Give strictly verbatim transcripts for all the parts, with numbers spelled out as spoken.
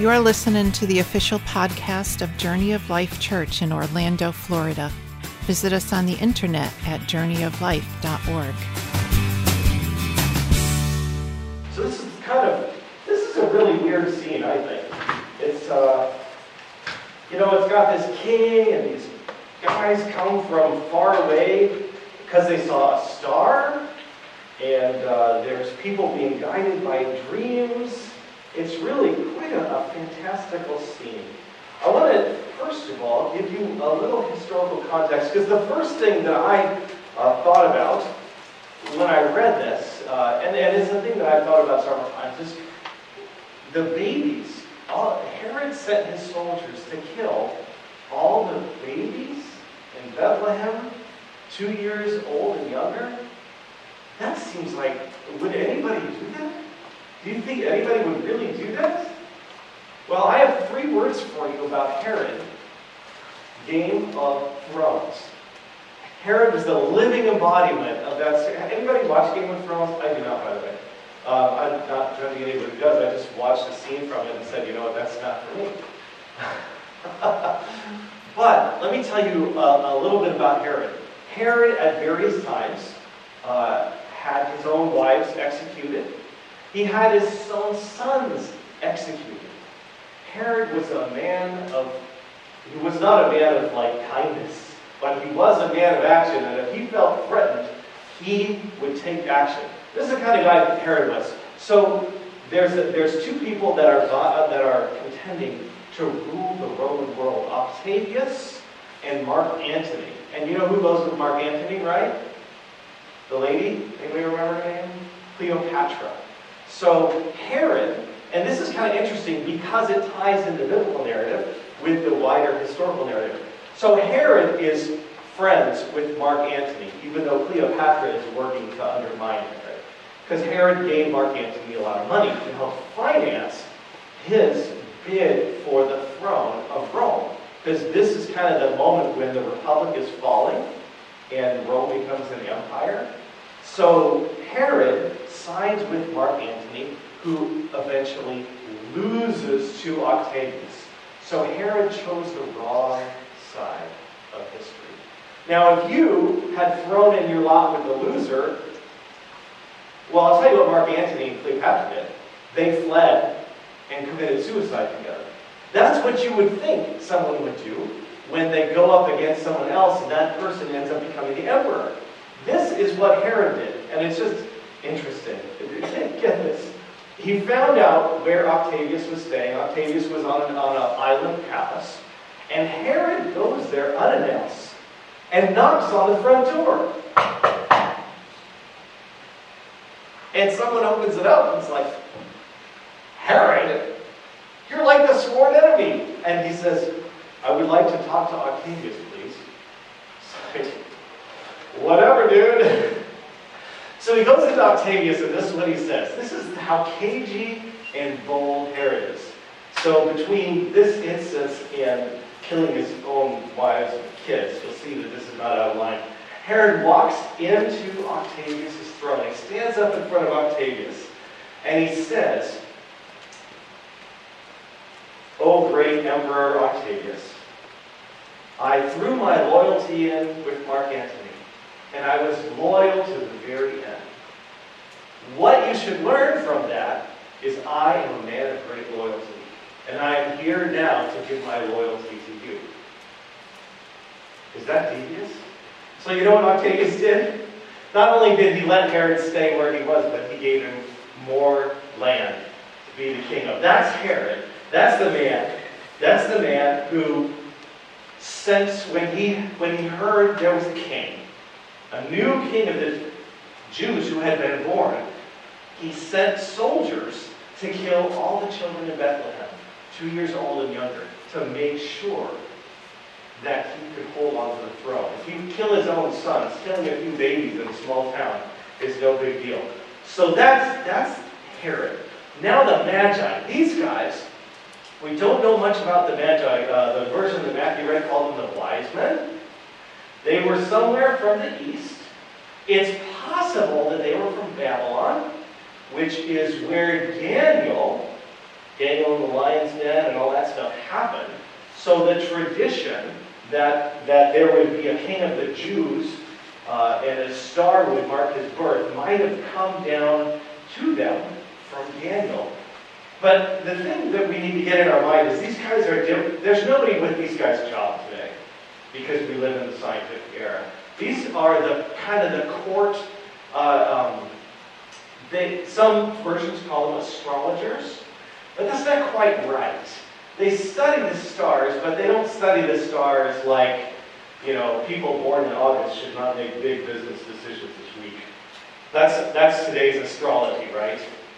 You are listening to the official podcast of Journey of Life Church in Orlando, Florida. Visit us on the internet at journey of life dot org. So this is kind of, this is a really weird scene, I think. It's, uh, you know, it's got this king and these guys come from far away because they saw a star. And uh, there's people being guided by dreams. It's really quite a, a fantastical scene. I want to, first of all, give you a little historical context, because the first thing that I uh, thought about when I read this, uh, and, and it's a thing that I've thought about several times, is the babies. All, Herod sent his soldiers to kill all the babies in Bethlehem, two years old and younger. That seems like, would anybody do that? Do you think anybody would really do that? Well, I have three words for you about Herod. Game of Thrones. Herod is the living embodiment of that. Anybody watch Game of Thrones? I do not, by the way. Uh, I'm not judging anybody who does. I just watched a scene from it and said, you know what, that's not for me. But let me tell you a, a little bit about Herod. Herod, at various times, uh, had his own wives executed. He had his own sons executed. Herod was a man of, he was not a man of like kindness, but he was a man of action, and if he felt threatened, he would take action. This is the kind of guy that Herod was. So there's a, there's two people that are that are contending to rule the Roman world: Octavius and Mark Antony. And you know who goes with Mark Antony, right? The lady. Anybody remember her name? Cleopatra. So Herod, and this is kind of interesting because it ties in the biblical narrative with the wider historical narrative. So Herod is friends with Mark Antony, even though Cleopatra is working to undermine Herod. Because Herod gave Mark Antony a lot of money to help finance his bid for the throne of Rome. Because this is kind of the moment when the Republic is falling and Rome becomes an empire. So Herod sides with Mark Antony, who eventually loses to Octavius. So Herod chose the wrong side of history. Now, if you had thrown in your lot with the loser, well, I'll tell you what Mark Antony and Cleopatra did. They fled and committed suicide together. That's what you would think someone would do when they go up against someone else and that person ends up becoming the emperor. This is what Herod did, and it's just interesting. Get this. He found out where Octavius was staying. Octavius was on an, on an island palace. And Herod goes there unannounced and knocks on the front door. And someone opens it up and it's like, Herod, you're like the sworn enemy. And he says, I would like to talk to Octavius, please. It's like, whatever, dude. So he goes into Octavius, and this is what he says. This is how cagey and bold Herod is. So between this instance and killing his own wives and kids, you'll see that this is not out of line. Herod walks into Octavius' throne. He stands up in front of Octavius, and he says, O great Emperor Octavius, I threw my loyalty in with Mark Antony, and I was loyal to the very end. What you should learn from that is I am a man of great loyalty, and I am here now to give my loyalty to you. Is that devious? So you know what Octavius did? Not only did he let Herod stay where he was, but he gave him more land to be the king of. That's Herod. That's the man. That's the man who, since when he when he heard there was a king, a new king of the Jews who had been born, he sent soldiers to kill all the children in Bethlehem, two years old and younger, to make sure that he could hold on to the throne. If he kill his own sons, killing a few babies in a small town is no big deal. So that's that's Herod. Now the Magi, these guys, we don't know much about the Magi. Uh, the version that Matthew read called them the wise men. They were somewhere from the east. It's possible that they were from Babylon, which is where Daniel Daniel in the lion's den and all that stuff happened. So the tradition that, that there would be a king of the Jews uh, and a star would mark his birth might have come down to them from Daniel. But the thing that we need to get in our mind is these guys are different. There's nobody with these guys' job today because we live in the scientific era. These are the kind of the court, uh, um, they, some versions call them astrologers, but that's not quite right. They study the stars, but they don't study the stars like, you know, people born in August should not make big business decisions this week. That's, that's today's astrology, right?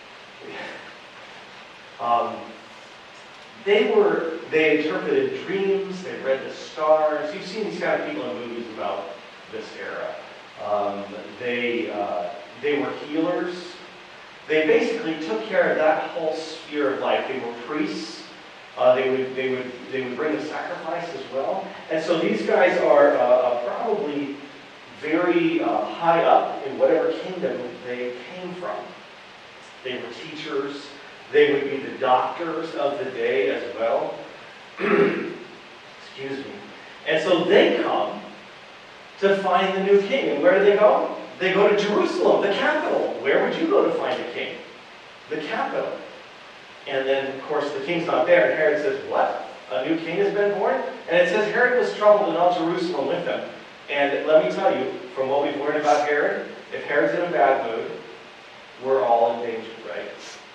Um, they were, they interpreted dreams, they read the stars. You've seen these kind of people in movies about this era. Um, they, uh, they were healers. They basically took care of that whole sphere of life. They were priests. Uh, they would, they would, they would bring a sacrifice as well. And so these guys are uh, probably very uh, high up in whatever kingdom they came from. They were teachers. They would be the doctors of the day as well. Excuse me. And so they come to find the new king. And where do they go? They go to Jerusalem, the capital. Where would you go to find a king? The capital. And then, of course, the king's not there. And Herod says, what? A new king has been born? And it says Herod was troubled and all Jerusalem with him. And let me tell you, from what we've learned about Herod, if Herod's in a bad mood, we're all in danger, right?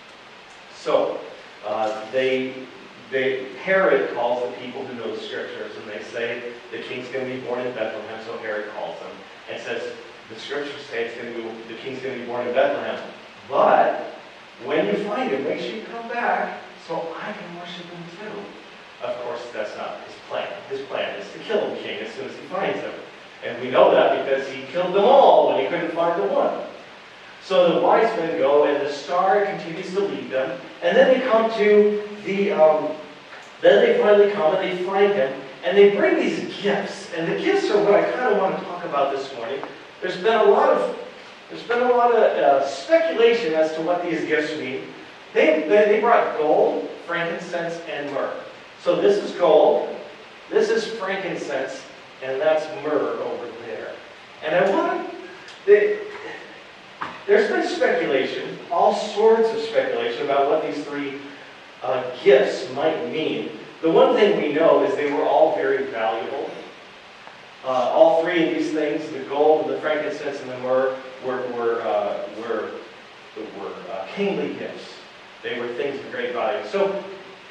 So, uh, they, they, Herod calls the people who know the scriptures, and they say the king's going to be born in Bethlehem, so Herod calls them and says, the scriptures say it's going to be, the king's going to be born in Bethlehem. But when you find him, make sure you come back so I can worship him too. Of course, that's not his plan. His plan is to kill the king as soon as he finds him. And we know that because he killed them all when he couldn't find the one. So the wise men go, and the star continues to lead them. And then they come to the, um, then they finally come and they find him. And they bring these gifts. And the gifts are what I kind of want to talk about this morning. There's been a lot of, there's been a lot of uh, speculation as to what these gifts mean. They, they, they brought gold, frankincense, and myrrh. So this is gold, this is frankincense, and that's myrrh over there. And I want to, they, there's been speculation, all sorts of speculation about what these three uh, gifts might mean. The one thing we know is they were all very valuable. Uh, all three of these things, the gold, the frankincense, and the myrrh, were, were, uh, were, were uh, kingly gifts. They were things of great value. So,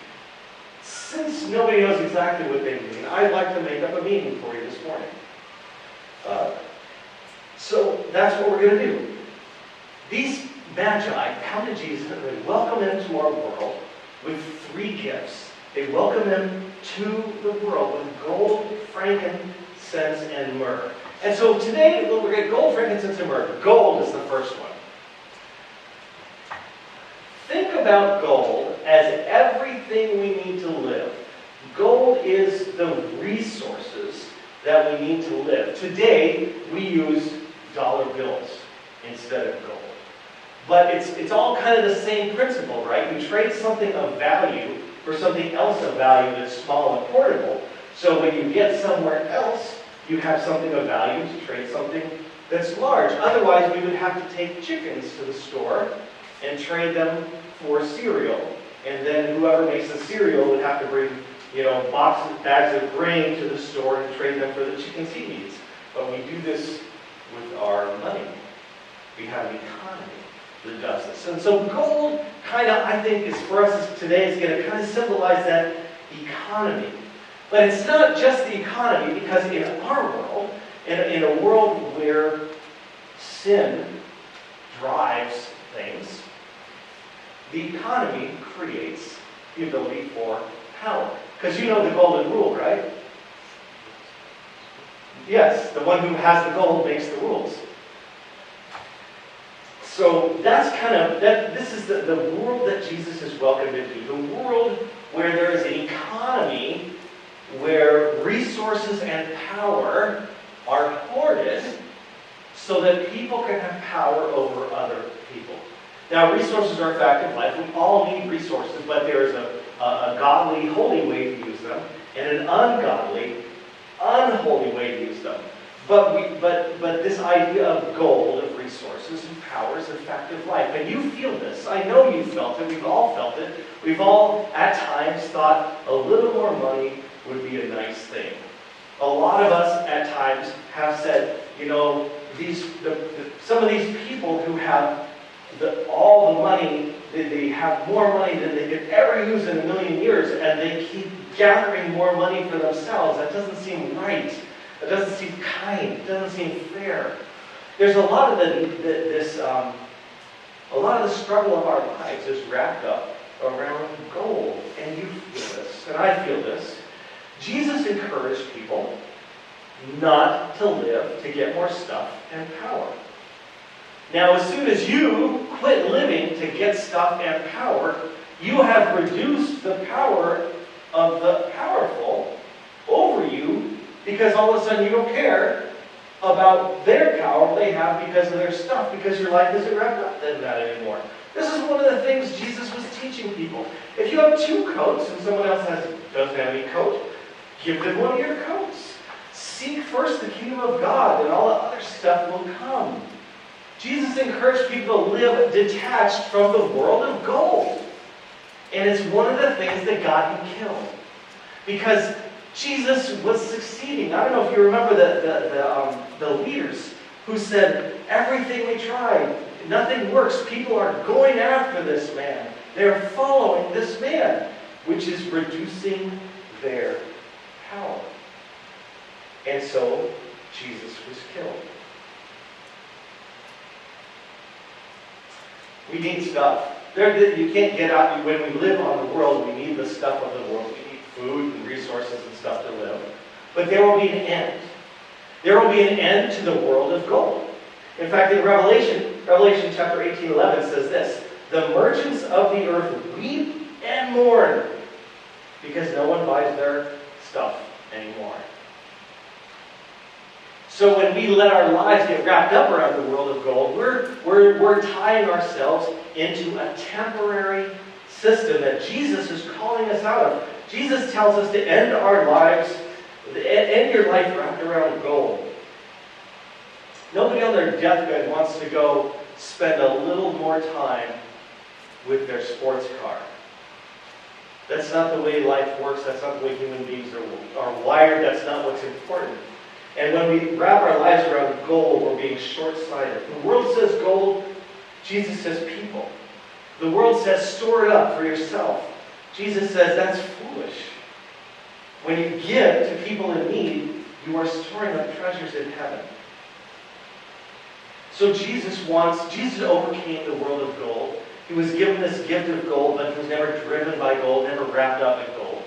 since nobody knows exactly what they mean, I'd like to make up a meaning for you this morning. Uh, so, that's what we're going to do. These magi come to Jesus and they welcome him to our world with three gifts. They welcome him to the world with gold, frankincense, and myrrh. And so today we're going to gold, frankincense, and myrrh. Gold is the first one. Think about gold as everything we need to live. Gold is the resources that we need to live. Today we use dollar bills instead of gold. But it's, it's all kind of the same principle, right? You trade something of value for something else of value that's small and portable. So when you get somewhere else, you have something of value to trade something that's large. Otherwise, we would have to take chickens to the store and trade them for cereal. And then whoever makes the cereal would have to bring, you know, boxes, bags of grain to the store and trade them for the chickens he needs. But we do this with our money. We have an economy that does this. And so gold kind of, I think, is for us today, is going to kind of symbolize that economy. But it's not just the economy, because in our world, in, in a world where sin drives things, the economy creates the ability for power. Because you know the golden rule, right? Yes, the one who has the gold makes the rules. So that's kind of, that. This is the, the world that Jesus is welcomed into. The world where there is an economy where resources and power are hoarded so that people can have power over other people. Now, resources are a fact of life. We all need resources, but there is a, a, a godly, holy way to use them, and an ungodly, unholy way to use them. But we, but but this idea of gold, of resources and power, is a fact of life. And you feel this. I know you felt it. We've all felt it. We've all, at times, thought a little more money would be a nice thing. A lot of us, at times, have said, you know, these the, the, some of these people who have The, all the money, they, they have more money than they could ever use in a million years, and they keep gathering more money for themselves. That doesn't seem right. That doesn't seem kind. It doesn't seem fair. There's a lot of the, the this, um, a lot of the struggle of our lives is wrapped up around gold, and you feel this, and I feel this. Jesus encouraged people not to live to get more stuff and power. Now, as soon as you quit living to get stuff and power, you have reduced the power of the powerful over you, because all of a sudden you don't care about their power they have because of their stuff, because your life isn't wrapped up in that anymore. This is one of the things Jesus was teaching people. If you have two coats and someone else has, doesn't have any coat, give them one of your coats. Seek first the kingdom of God, and all the other stuff will come. Jesus encouraged people to live detached from the world of gold. And it's one of the things that got him killed. Because Jesus was succeeding. I don't know if you remember the, the, the, um, the leaders who said, everything we tried, nothing works. People are going after this man. They're following this man, which is reducing their power. And so Jesus was killed. We need stuff. There, you can't get out. When we live on the world, we need the stuff of the world. We need food and resources and stuff to live. But there will be an end. There will be an end to the world of gold. In fact, in Revelation, Revelation chapter eighteen eleven says this: the merchants of the earth weep and mourn because no one buys their stuff anymore. So when we let our lives get wrapped up around the world of gold, we're, we're, we're tying ourselves into a temporary system that Jesus is calling us out of. Jesus tells us to end our lives, end your life wrapped around gold. Nobody on their deathbed wants to go spend a little more time with their sports car. That's not the way life works. That's not the way human beings are, are wired. That's not what's important. And when we wrap our lives around gold, we're being short-sighted. The world says gold. Jesus says people. The world says store it up for yourself. Jesus says that's foolish. When you give to people in need, you are storing up treasures in heaven. So Jesus wants, Jesus overcame the world of gold. He was given this gift of gold, but he was never driven by gold, never wrapped up in gold.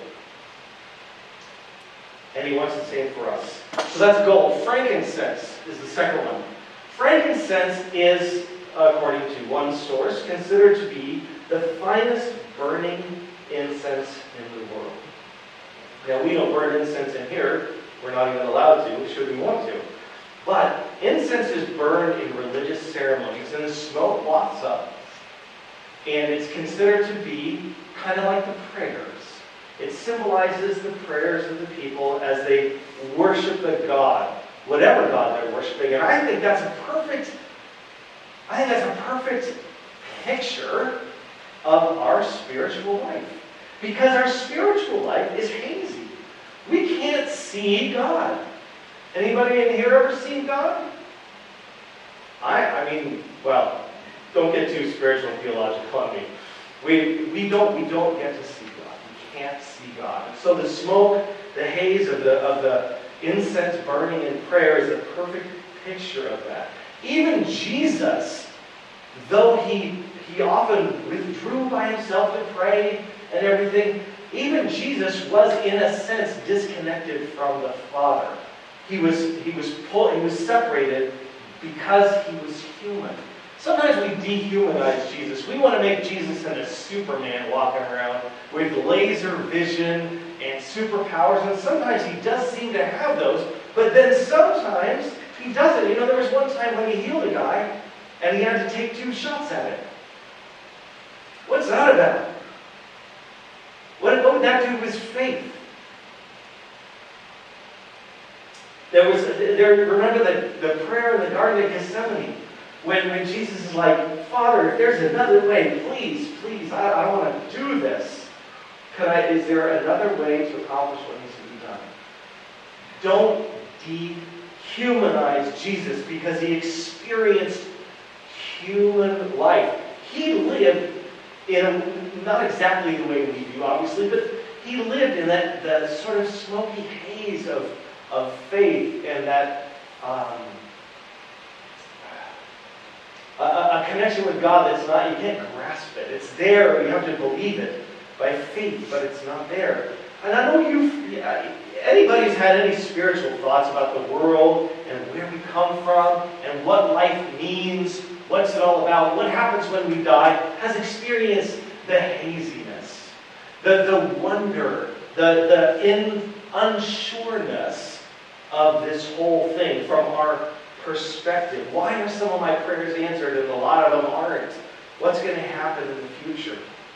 And he wants the same for us. So that's gold. Frankincense is the second one. Frankincense is, according to one source, considered to be the finest burning incense in the world. Now, we don't burn incense in here. We're not even allowed to, should we want to. But incense is burned in religious ceremonies, and the smoke wafts up. And it's considered to be kind of like the prayers. It symbolizes the prayers of the people as they worship the God, whatever God they're worshiping. And I think that's a perfect, I think that's a perfect picture of our spiritual life. Because our spiritual life is hazy. We can't see God. Anybody in here ever seen God? I, I mean, well, don't get too spiritual and theological on me. We, we don't, we don't get to see God. We can't see God. And so the smoke, the haze of the, of the incense burning in prayer is a perfect picture of that. Even Jesus, though he, he often withdrew by himself to pray and everything, even Jesus was, in a sense, disconnected from the Father. He was, he was pulled, he was separated because he was human. Sometimes we dehumanize Jesus. We want to make Jesus into Superman walking around with laser vision and superpowers, and sometimes he does seem to have those, but then sometimes he doesn't. You know, there was one time when he healed a guy, and he had to take two shots at it. What's that about? What, what would that do with his faith? There was, there, remember the, the prayer in the Garden of Gethsemane, when, when Jesus is like, Father, if there's another way, please, please, I, I want to do this. Could I, is there another way to accomplish what needs to be done? Don't dehumanize Jesus because he experienced human life. He lived in a, not exactly the way we do, obviously, but he lived in that, that sort of smoky haze of, of faith and that um, a, a connection with God that's not, you can't grasp it. It's there, you have to believe it by faith, but it's not there. And I know you've, anybody who's had any spiritual thoughts about the world and where we come from and what life means, what's it all about, what happens when we die, has experienced the haziness, the, the wonder, the, the in, unsureness of this whole thing from our perspective. Why are some of my prayers answered and a lot of them aren't? What's going to happen in the future?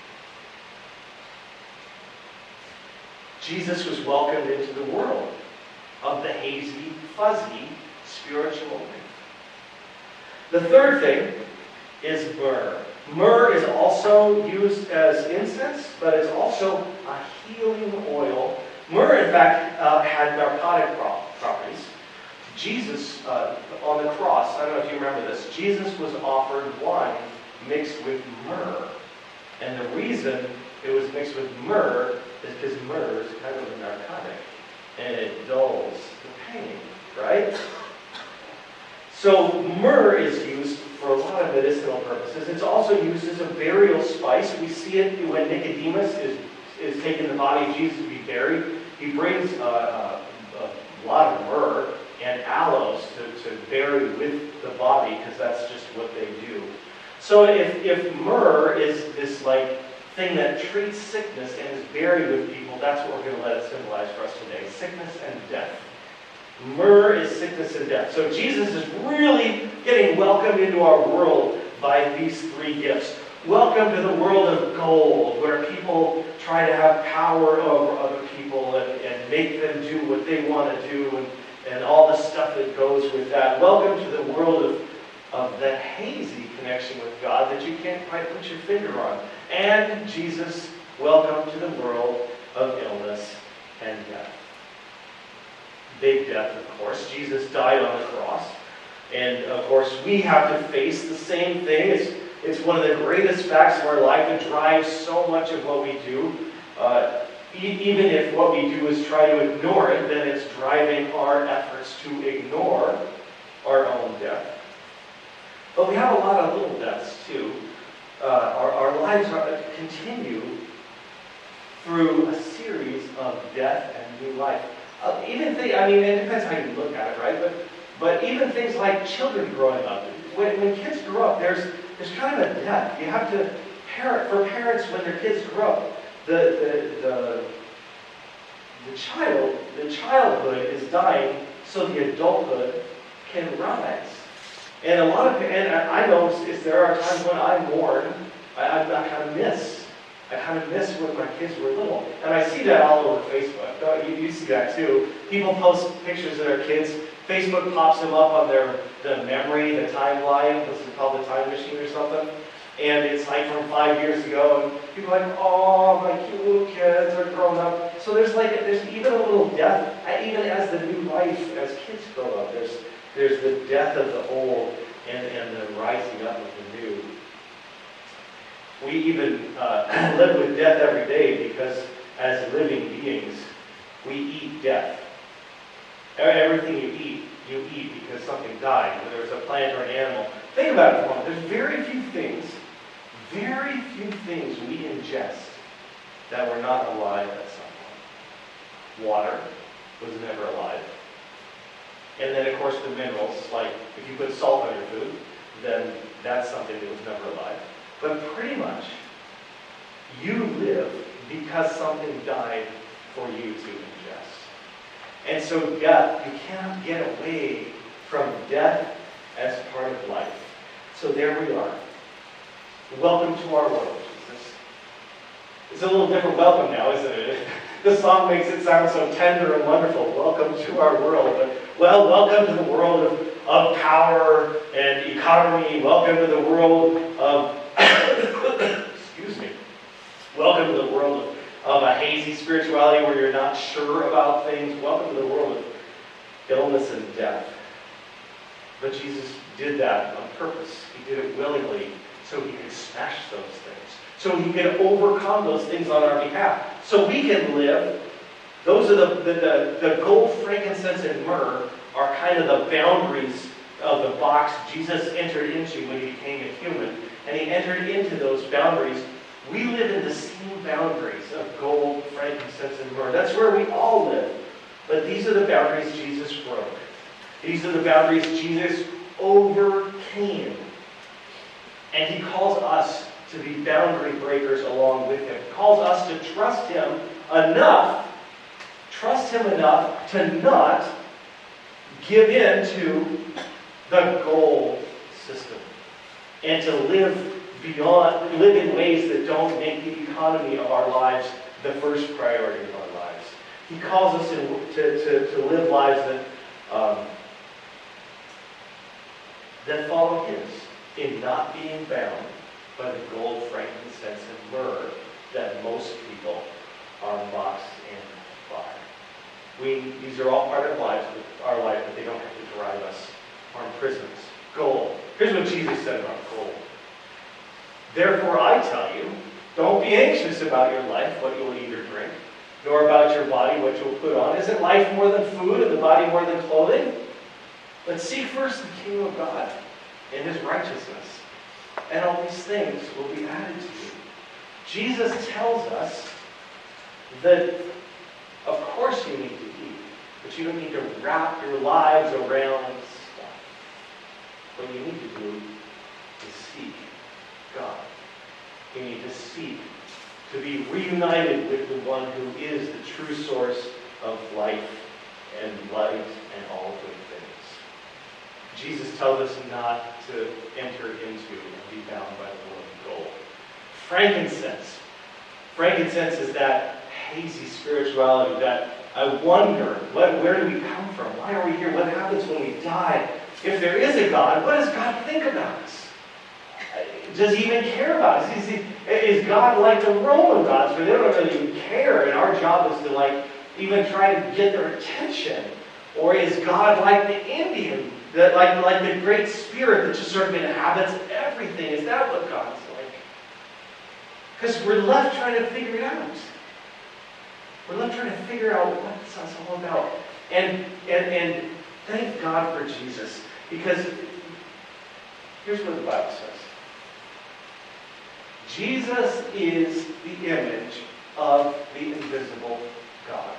Jesus was welcomed into the world of the hazy, fuzzy, spiritual life. The third thing is myrrh. Myrrh is also used as incense, but it's also a healing oil. Myrrh, in fact, uh, had narcotic pro- properties. Jesus, uh, on the cross, I don't know if you remember this, Jesus was offered wine mixed with myrrh. And the reason it was mixed with myrrh is because myrrh is kind of a narcotic. And it dulls the pain, right? So myrrh is used for a lot of medicinal purposes. It's also used as a burial spice. We see it when Nicodemus is, is taking the body of Jesus to be buried. He brings uh, a, a lot of myrrh and aloes to, to bury with the body because that's just what they do. So if, if myrrh is this like thing that treats sickness and is buried with people, that's what we're going to let it symbolize for us today. Sickness and death. Myrrh is sickness and death. So Jesus is really getting welcomed into our world by these three gifts. Welcome to the world of gold, where people try to have power over other people and, and make them do what they want to do and, and all the stuff that goes with that. Welcome to the world of, of that hazy connection with God that you can't quite put your finger on. And Jesus, welcome to the world of illness and death. Big death, of course. Jesus died on the cross. And, of course, we have to face the same thing. It's, it's one of the greatest facts of our life that drives so much of what we do. Uh, e- even if what we do is try to ignore it, then it's driving our efforts to ignore our own death. But we have a lot of little deaths, too. Uh, our, our lives are, continue through a series of death and new life. Uh, even things, I mean, it depends how you look at it, right? But but even things like children growing up. When, when kids grow up, there's there's kind of a death. You have to parent for parents when their kids grow up. The the the the child the childhood is dying, so the adulthood can rise. And a lot of and I know is there are times when I mourn, I, I kind of miss. I kind of miss when my kids were little. And I see that all over Facebook. Don't you, you see that too. People post pictures of their kids. Facebook pops them up on their the memory, the timeline. What's it called, the time machine or something? And it's like from five years ago. And people are like, oh, my cute little kids are grown up. So there's like, there's even a little death. Even as the new life, as kids grow up, there's there's the death of the old and, and the rising up of the new. We even uh, live with death every day because as living beings, we eat death. Everything you eat, you eat because something died, whether it's a plant or an animal. Think about it for a moment. There's very few things, very few things we ingest that were not alive at some point. Water was never alive. And then, of course, the minerals, like if you put salt on your food, then that's something that was never alive. But pretty much, you live because something died for you to ingest. And so death, you cannot get away from death as part of life. So there we are. Welcome to our world, Jesus. It's a little different welcome now, isn't it? The song makes it sound so tender and wonderful. Welcome to our world. But, well, welcome to the world of, of power and economy. Welcome to the world of, excuse me, welcome to the world of, of a hazy spirituality where you're not sure about things. Welcome to the world of illness and death. But Jesus did that on purpose. He did it willingly so he could smash those things. So he could overcome those things on our behalf. So we can live. Those are the, the, the, the gold, frankincense, and myrrh are kind of the boundaries of the box Jesus entered into when he became a human. And he entered into those boundaries. We live in the same boundaries of gold, frankincense, and myrrh. That's where we all live. But these are the boundaries Jesus broke. These are the boundaries Jesus overcame. And he calls us to be boundary breakers along with him. He calls us to trust him enough, trust him enough to not give in to the gold system. And to live beyond, live in ways that don't make the economy of our lives the first priority of our lives. He calls us in, to, to, to live lives that um, that follow his, in not being bound by the gold, frankincense, and myrrh that most people are boxed in by. We, these are all part of lives, our life, but they don't have to drive us or imprison us. Gold. Here's what Jesus said about gold. Therefore I tell you, don't be anxious about your life, what you will eat or drink, nor about your body, what you will put on. Isn't life more than food, and the body more than clothing? But seek first the kingdom of God and his righteousness, and all these things will be added to you. Jesus tells us that, of course you need to eat, but you don't need to wrap your lives around stuff. What you need to do is seek God. You need to seek to be reunited with the one who is the true source of life and light and all good things. Jesus tells us not to enter into and be bound by the world of gold. Frankincense. Frankincense is that hazy spirituality, that I wonder, what, where do we come from? Why are we here? What happens when we die? If there is a God, what does God think about us? Does he even care about us? Is, he, is God like the Roman gods, where they don't really even care, and our job is to like even try to get their attention? Or is God like the Indian, that like, like the Great Spirit that just sort of inhabits everything? Is that what God's like? Because we're left trying to figure it out. We're left trying to figure out what this is all about. And, and, and thank God for Jesus. Because here's what the Bible says. Jesus is the image of the invisible God.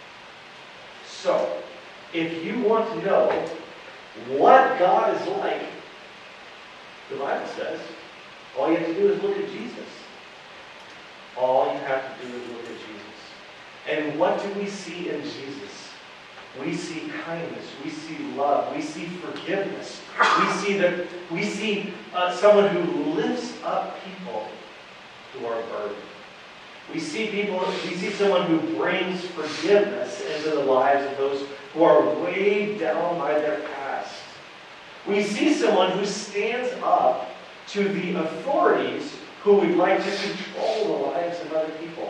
So, if you want to know what God is like, the Bible says, all you have to do is look at Jesus. All you have to do is look at Jesus. And what do we see in Jesus? We see kindness. We see love. We see forgiveness. We see that we see uh, someone who lifts up people who are burdened. We see people. We see someone who brings forgiveness into the lives of those who are weighed down by their past. We see someone who stands up to the authorities who would like to control the lives of other people.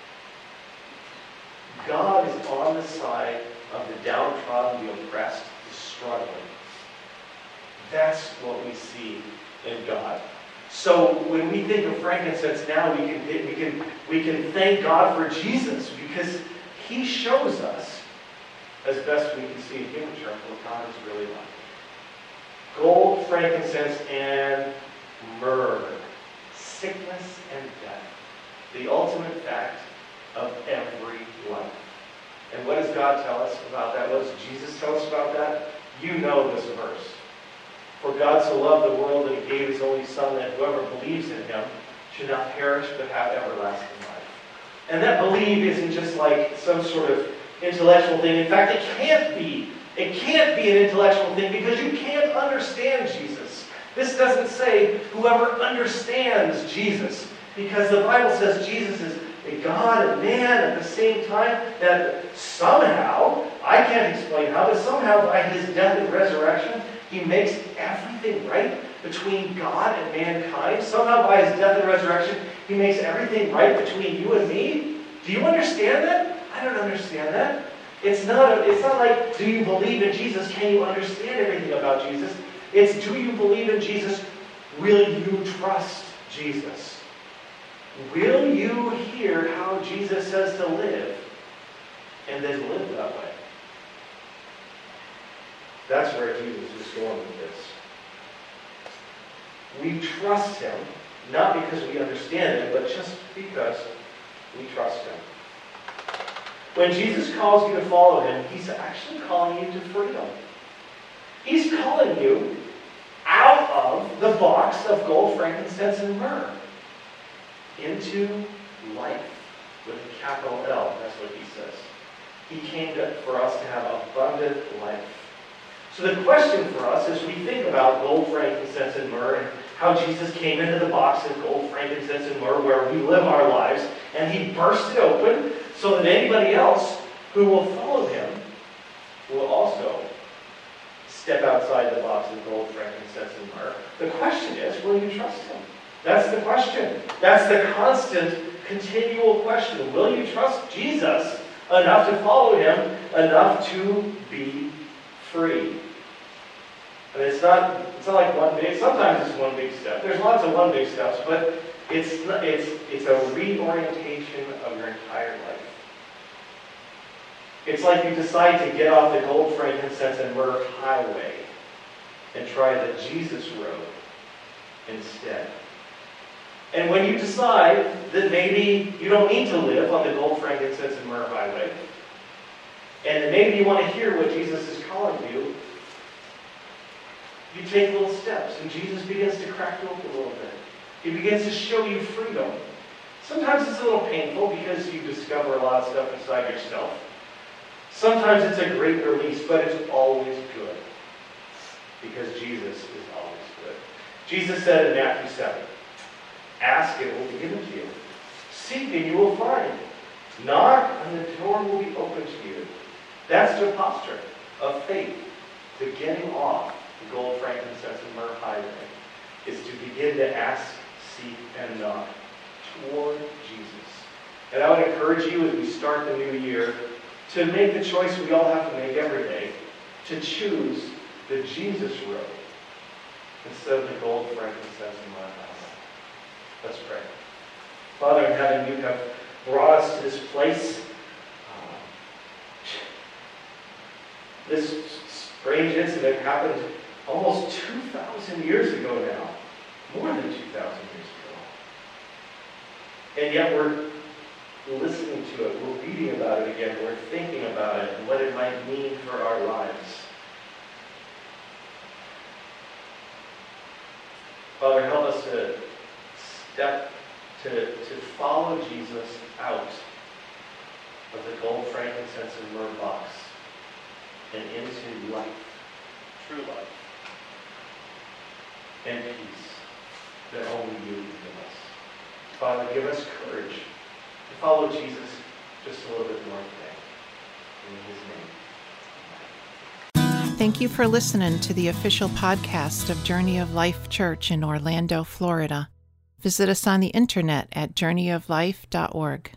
God is on the side of the downtrodden, the oppressed, the struggling. That's what we see in God. So when we think of frankincense now, we can we can we can thank God for Jesus, because he shows us, as best we can see in human terms, what God is really like. Gold, frankincense, and myrrh. Sickness and death. The ultimate fact of every life. And what does God tell us about that? What does Jesus tell us about that? You know this verse. For God so loved the world that he gave his only Son, that whoever believes in him should not perish but have everlasting life. And that believe isn't just like some sort of intellectual thing. In fact, it can't be. It can't be an intellectual thing, because you can't understand Jesus. This doesn't say whoever understands Jesus, because the Bible says Jesus is a God and man at the same time, that somehow, I can't explain how, but somehow by his death and resurrection, he makes everything right between God and mankind. Somehow by his death and resurrection, he makes everything right between you and me. Do you understand that? I don't understand that. It's not, a, it's not like, do you believe in Jesus? Can you understand everything about Jesus? It's, do you believe in Jesus? Will you trust Jesus? Will you hear how Jesus says to live and then live that way? That's where Jesus is going with this. We trust him, not because we understand him, but just because we trust him. When Jesus calls you to follow him, he's actually calling you to freedom. He's calling you out of the box of gold, frankincense, and myrrh into life with a capital L. That's what he says. He came to, for us to have abundant life. So the question for us as we think about gold, frankincense, and myrrh, and how Jesus came into the box of gold, frankincense, and myrrh where we live our lives, and he burst it open so that anybody else who will follow him will also step outside the box of gold, frankincense, and myrrh. The question is, will you trust him? That's the question. That's the constant, continual question. Will you trust Jesus enough to follow him, enough to be free? I mean, it's not, it's not like one big, sometimes it's one big step. There's lots of one big steps, but it's, not, it's, it's a reorientation of your entire life. It's like you decide to get off the gold, frankincense, and myrrh highway and try the Jesus road instead. And when you decide that maybe you don't need to live on the gold, frankincense, and myrrh highway, and maybe you want to hear what Jesus is calling you, you take little steps, and Jesus begins to crack you open a little bit. He begins to show you freedom. Sometimes it's a little painful because you discover a lot of stuff inside yourself. Sometimes it's a great release, but it's always good because Jesus is always good. Jesus said in Matthew seven, ask and it will be given to you. Seek and you will find. Knock and the door will be open to you. That's the posture of faith, to getting off the gold, frankincense, and myrrh highway, is to begin to ask, seek, and knock toward Jesus. And I would encourage you as we start the new year to make the choice we all have to make every day, to choose the Jesus road instead of the gold, frankincense, and myrrh highway. Let's pray. Father in heaven, you have brought us to this place. Uh, this strange incident happened almost two thousand years ago now. More than two thousand years ago. And yet we're listening to it. We're reading about it again. We're thinking about it and what it might mean for our lives. Father, help us to step to, to follow Jesus out of the gold, frankincense, and myrrh box and into life, true life, and peace that only you can give us. Father, give us courage to follow Jesus just a little bit more today. In his name. Thank you for listening to the official podcast of Journey of Life Church in Orlando, Florida. Visit us on the internet at journey of life dot org.